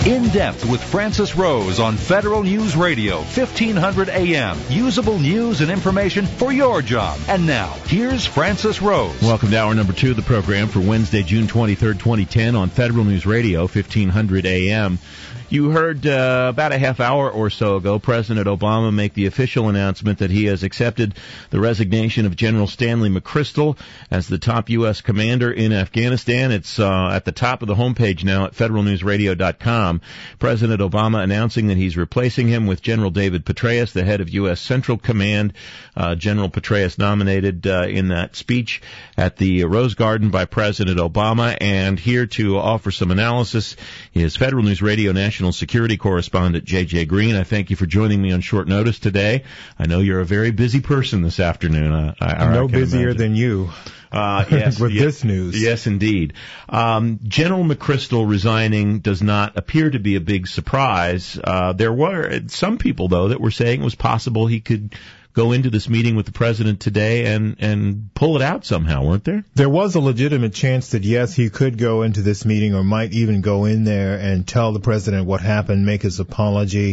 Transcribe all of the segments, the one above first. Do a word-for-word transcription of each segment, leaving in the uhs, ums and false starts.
In Depth with Francis Rose on Federal News Radio, fifteen hundred A M. Usable news and information for your job. And now, here's Francis Rose. Welcome to hour number two of the program for Wednesday, June twenty-third, twenty ten on Federal News Radio, fifteen hundred A M. You heard uh, about a half hour or so ago President Obama make the official announcement that he has accepted the resignation of General Stanley McChrystal as the top U S commander in Afghanistan. It's uh, at the top of the homepage now at federal news radio dot com. President Obama announcing that he's replacing him with General David Petraeus, the head of U S Central Command. Uh, General Petraeus nominated uh, in that speech at the Rose Garden by President Obama. And here to offer some analysis is Federal News Radio National Security Correspondent J J Green. I thank you for joining me on short notice today. I know you're a very busy person this afternoon. Uh, I, I'm no busier imagine. than you. Uh, yes, with yes, this news. Yes, indeed. Um, General McChrystal resigning does not appear to be a big surprise. Uh, there were some people, though, that were saying it was possible he could go into this meeting with the president today and, and pull it out somehow, weren't there? There was a legitimate chance that, yes, he could go into this meeting or might even go in there and tell the president what happened, make his apology,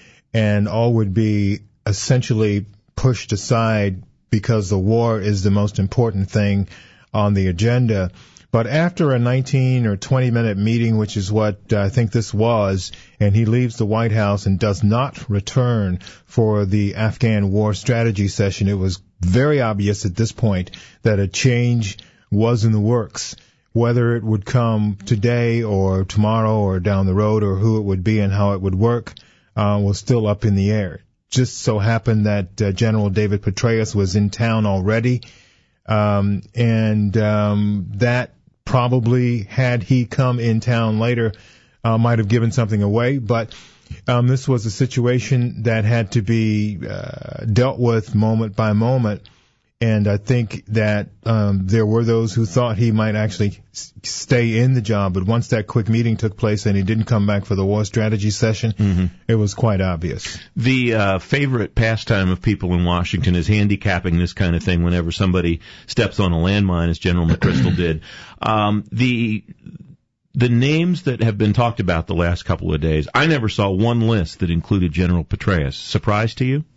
and all would be essentially pushed aside because the war is the most important thing on the agenda. But after a nineteen or twenty minute meeting, which is what I think this was, and he leaves the White House and does not return for the Afghan war strategy session, it was very obvious at this point that a change was in the works. Whether it would come today or tomorrow or down the road or who it would be and how it would work uh, was still up in the air. Just so happened that uh, General David Petraeus was in town already, um, and um, that probably, had he come in town later, uh, might have given something away. But um, this was a situation that had to be uh, dealt with moment by moment. And I think that um, there were those who thought he might actually s- stay in the job. But once that quick meeting took place and he didn't come back for the war strategy session, mm-hmm. it was quite obvious. The uh, favorite pastime of people in Washington is handicapping this kind of thing whenever somebody steps on a landmine, as General McChrystal did. Um, the the names that have been talked about the last couple of days, I never saw one list that included General Petraeus. Surprise to you?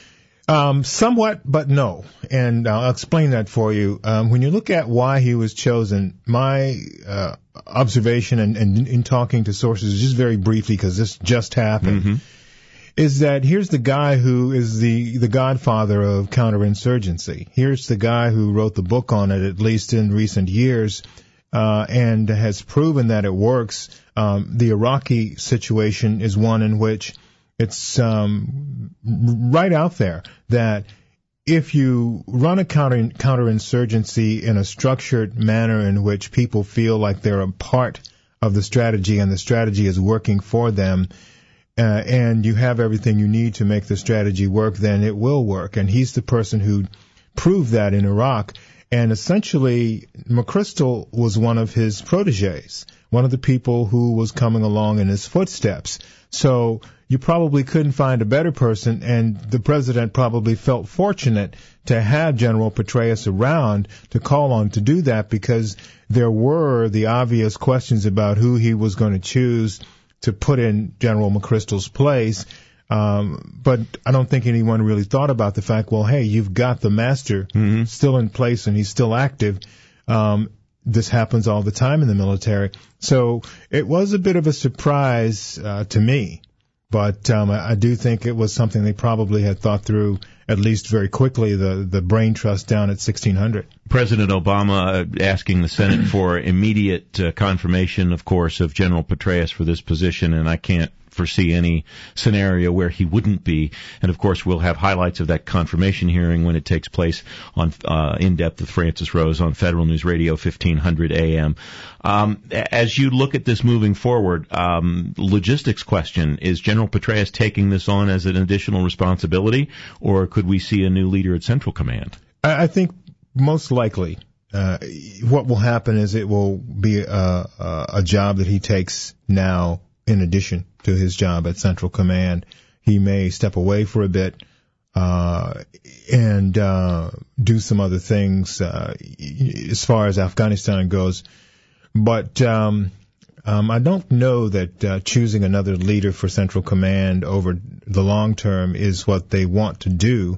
Um, somewhat, but no. And I'll explain that for you. Um, when you look at why he was chosen, my uh, observation and, and in talking to sources, just very briefly, because this just happened, mm-hmm. is that here's the guy who is the, the godfather of counterinsurgency. Here's the guy who wrote the book on it, at least in recent years, uh, and has proven that it works. Um, the Iraqi situation is one in which it's um, right out there that if you run a counter counterinsurgency in a structured manner in which people feel like they're a part of the strategy and the strategy is working for them, uh, and you have everything you need to make the strategy work, then it will work. And he's the person who proved that in Iraq. And essentially, McChrystal was one of his proteges, one of the people who was coming along in his footsteps. So you probably couldn't find a better person, and the president probably felt fortunate to have General Petraeus around to call on to do that, because there were the obvious questions about who he was going to choose to put in General McChrystal's place. Um, but I don't think anyone really thought about the fact, well, hey, you've got the master mm-hmm. still in place and he's still active. Um, this happens all the time in the military. So it was a bit of a surprise uh, to me. But um, I, I do think it was something they probably had thought through, at least very quickly, the, the brain trust down at sixteen hundred. President Obama uh, asking the Senate for immediate uh, confirmation, of course, of General Petraeus for this position, and I can't foresee any scenario where he wouldn't be. And, of course, we'll have highlights of that confirmation hearing when it takes place on uh, In Depth with Francis Rose on Federal News Radio, fifteen hundred A M. Um, as you look at this moving forward, um, logistics question, is General Petraeus taking this on as an additional responsibility, or could we see a new leader at Central Command? I think most likely uh, what will happen is it will be a, a, a job that he takes now in addition to his job at Central Command. He may step away for a bit uh, and uh, do some other things uh, as far as Afghanistan goes. But um, Um, I don't know that uh, choosing another leader for Central Command over the long term is what they want to do.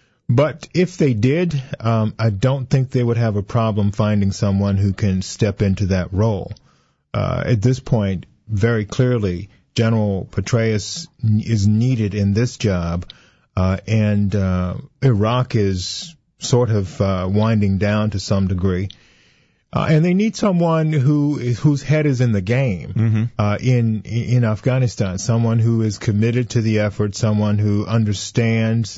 But if they did, um, I don't think they would have a problem finding someone who can step into that role. Uh, at this point, very clearly, General Petraeus is needed in this job, uh, and uh, Iraq is sort of uh, winding down to some degree. Uh, and they need someone who is, whose head is in the game mm-hmm. uh, in in Afghanistan, someone who is committed to the effort, someone who understands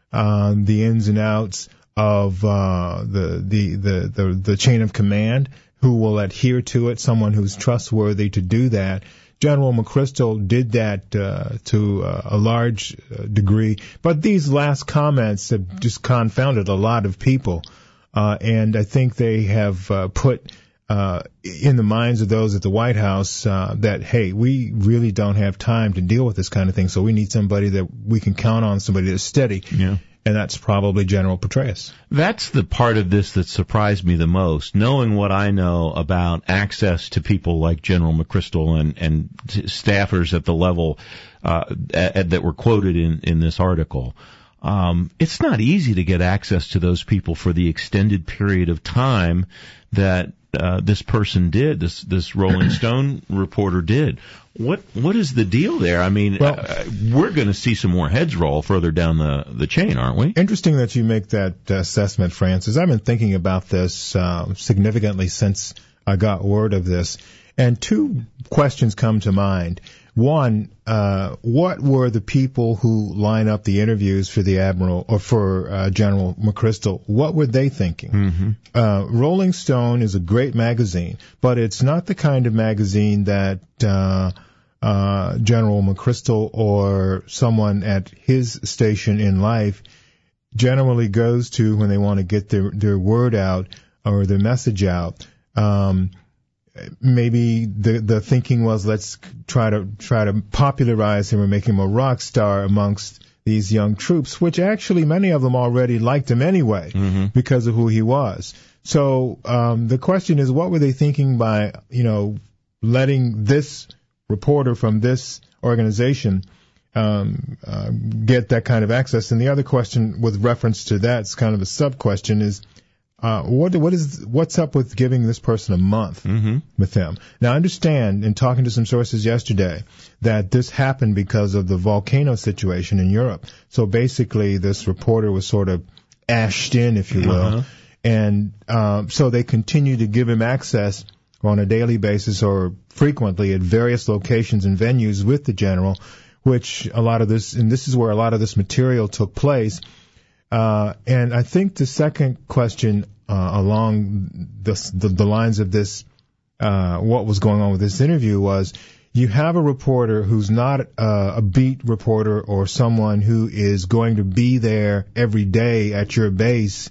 um, the ins and outs of uh, the, the the the the chain of command, who will adhere to it, someone who's trustworthy to do that. General McChrystal did that uh, to uh, a large degree, but these last comments have just confounded a lot of people. Uh, and I think they have uh, put uh, in the minds of those at the White House uh, that, hey, we really don't have time to deal with this kind of thing, so we need somebody that we can count on, somebody that's steady. Yeah. And that's probably General Petraeus. That's the part of this that surprised me the most, knowing what I know about access to people like General McChrystal and, and staffers at the level uh, at, that were quoted in, in this article. Um, it's not easy to get access to those people for the extended period of time that uh, this person did, this this Rolling Stone reporter did. What what is the deal there? I mean, well, uh, we're going to see some more heads roll further down the, the chain, aren't we? Interesting that you make that assessment, Francis. I've been thinking about this uh, significantly since I got word of this, and two questions come to mind. One, uh, what were the people who line up the interviews for the Admiral or for uh, General McChrystal? What were they thinking? Mm-hmm. Uh, Rolling Stone is a great magazine, but it's not the kind of magazine that uh, uh, General McChrystal or someone at his station in life generally goes to when they want to get their, their word out or their message out. Um, Maybe the the thinking was, let's try to try to popularize him and make him a rock star amongst these young troops, which actually many of them already liked him anyway mm-hmm. because of who he was. So um, the question is, what were they thinking by, you know, letting this reporter from this organization um, uh, get that kind of access? And the other question with reference to that, it's kind of a sub question, is Uh, what what is what's up with giving this person a month mm-hmm. with them? Now, I understand in talking to some sources yesterday that this happened because of the volcano situation in Europe. So basically, this reporter was sort of ashed in, if you will, uh-huh. and um, so they continue to give him access on a daily basis or frequently at various locations and venues with the general, which a lot of this, and this is where a lot of this material took place. Uh, and I think the second question uh, along the, the, the lines of this, uh, what was going on with this interview was, you have a reporter who's not uh, a beat reporter or someone who is going to be there every day at your base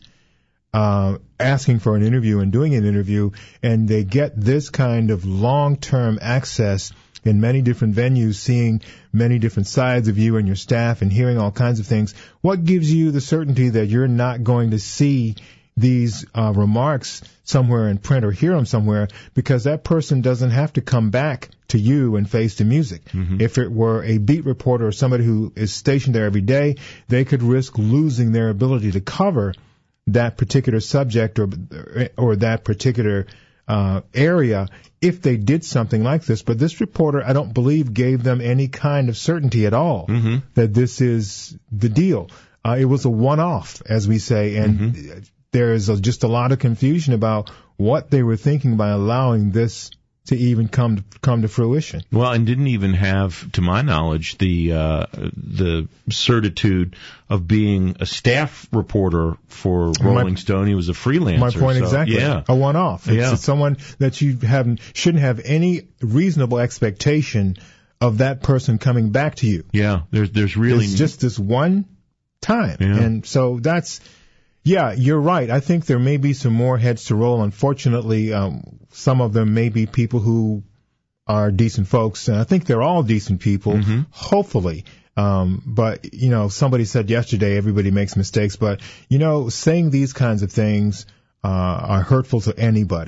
uh, asking for an interview and doing an interview, and they get this kind of long-term access in many different venues, seeing many different sides of you and your staff and hearing all kinds of things. What gives you the certainty that you're not going to see these uh, remarks somewhere in print or hear them somewhere, because that person doesn't have to come back to you and face the music? Mm-hmm. If it were a beat reporter or somebody who is stationed there every day, they could risk losing their ability to cover that particular subject or or that particular uh, area if they did something like this. But this reporter, I don't believe, gave them any kind of certainty at all mm-hmm. that this is the deal. Uh, it was a one-off, as we say, and mm-hmm. there is a, just a lot of confusion about what they were thinking by allowing this to even come to, come to fruition. Well, and didn't even have, to my knowledge, the uh, the certitude of being a staff reporter for Rolling my, Stone. He was a freelancer. My point so, exactly. Yeah. A one-off. It's, yeah. it's someone that you haven't shouldn't have any reasonable expectation of that person coming back to you. Yeah. There's there's really it's just this one time, yeah. and so that's. Yeah, you're right. I think there may be some more heads to roll. Unfortunately, um, some of them may be people who are decent folks, and I think they're all decent people, mm-hmm. hopefully. Um, but, you know, somebody said yesterday everybody makes mistakes, but, you know, saying these kinds of things uh, are hurtful to anybody.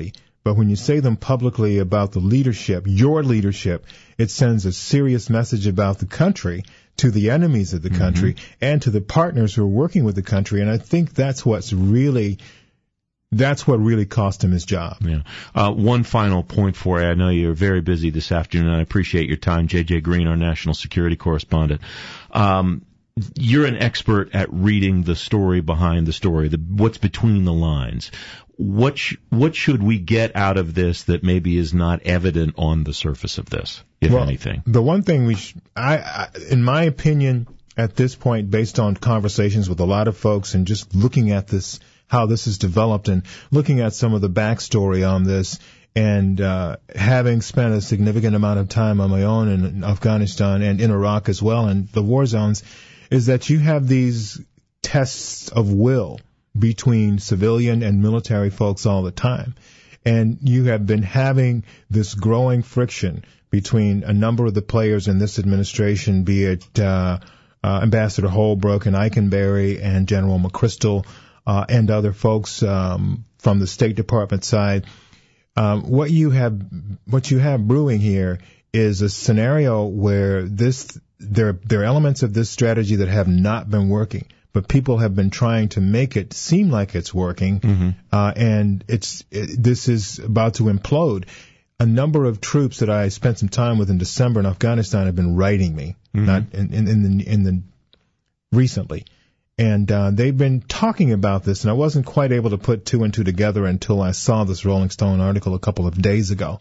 but when you say them publicly about the leadership, your leadership, it sends a serious message about the country to the enemies of the mm-hmm. country and to the partners who are working with the country. And I think that's what's really, that's what really cost him his job. Yeah. Uh, one final point for you. I know you're very busy this afternoon. I appreciate your time. J J Green, our national security correspondent. Um, You're an expert at reading the story behind the story, the, what's between the lines. What sh- what should we get out of this that maybe is not evident on the surface of this, if well, anything? The one thing we, sh- I, I, in my opinion, at this point, based on conversations with a lot of folks and just looking at this, how this has developed, and looking at some of the backstory on this, and uh, having spent a significant amount of time on my own in Afghanistan and in Iraq as well, and the war zones, is that you have these tests of will between civilian and military folks all the time. And you have been having this growing friction between a number of the players in this administration, be it uh, uh, Ambassador Holbrooke and Eikenberry and General McChrystal uh, and other folks um, from the State Department side. Um, what you have, what you have brewing here is a scenario where this there there are elements of this strategy that have not been working, but people have been trying to make it seem like it's working, mm-hmm. uh, and it's it, this is about to implode. A number of troops that I spent some time with in December in Afghanistan have been writing me, mm-hmm. not in, in, in the in the recently, and uh, they've been talking about this, and I wasn't quite able to put two and two together until I saw this Rolling Stone article a couple of days ago.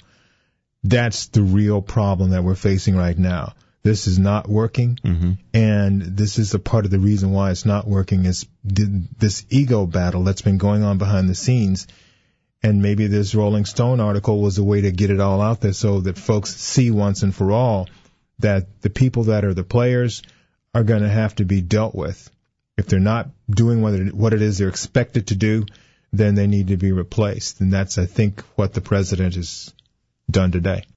That's the real problem that we're facing right now. This is not working, mm-hmm. and this is a part of the reason why it's not working is this ego battle that's been going on behind the scenes. And maybe this Rolling Stone article was a way to get it all out there so that folks see once and for all that the people that are the players are going to have to be dealt with. If they're not doing what it, what it is they're expected to do, then they need to be replaced. And that's, I think, what the president has done today.